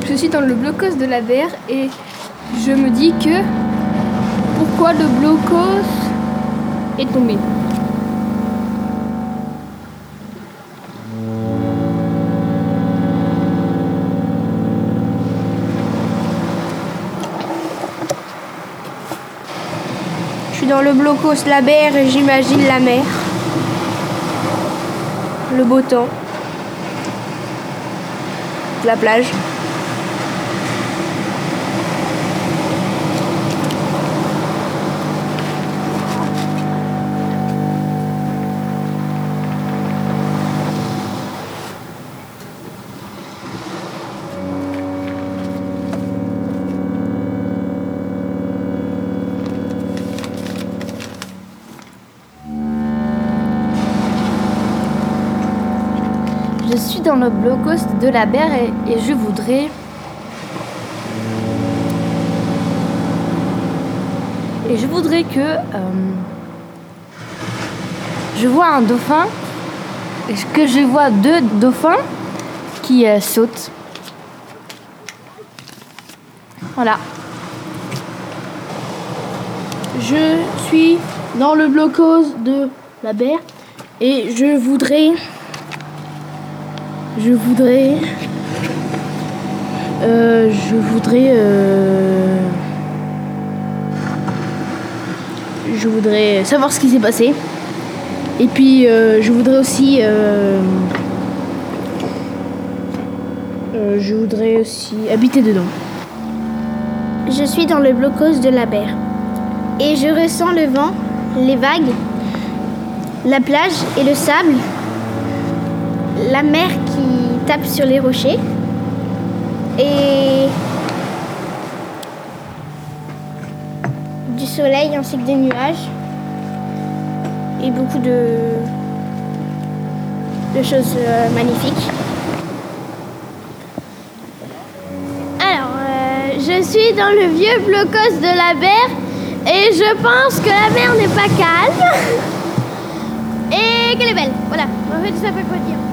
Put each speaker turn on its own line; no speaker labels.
je suis dans le blocos de la Berre et je me dis que pourquoi le blocos est tombé.
Je suis dans le blocos de la Berre et j'imagine la mer. Le beau temps. La plage.
Je suis dans le blocos de la Berre et je voudrais... que... je vois un dauphin, que je vois 2 dauphins qui sautent. Voilà.
Je suis dans le blocos de la Berre et je voudrais savoir ce qui s'est passé. Et puis je voudrais aussi habiter dedans. Je suis dans le blocos de la Berre et je ressens le vent, les vagues, la plage et le sable, la mer qui tape sur les rochers et du soleil ainsi que des nuages et beaucoup de choses magnifiques. Alors, je suis dans le vieux blocos de la Berre et je pense que la mer n'est pas calme et qu'elle est belle. Voilà, en fait, ça peut quoi dire.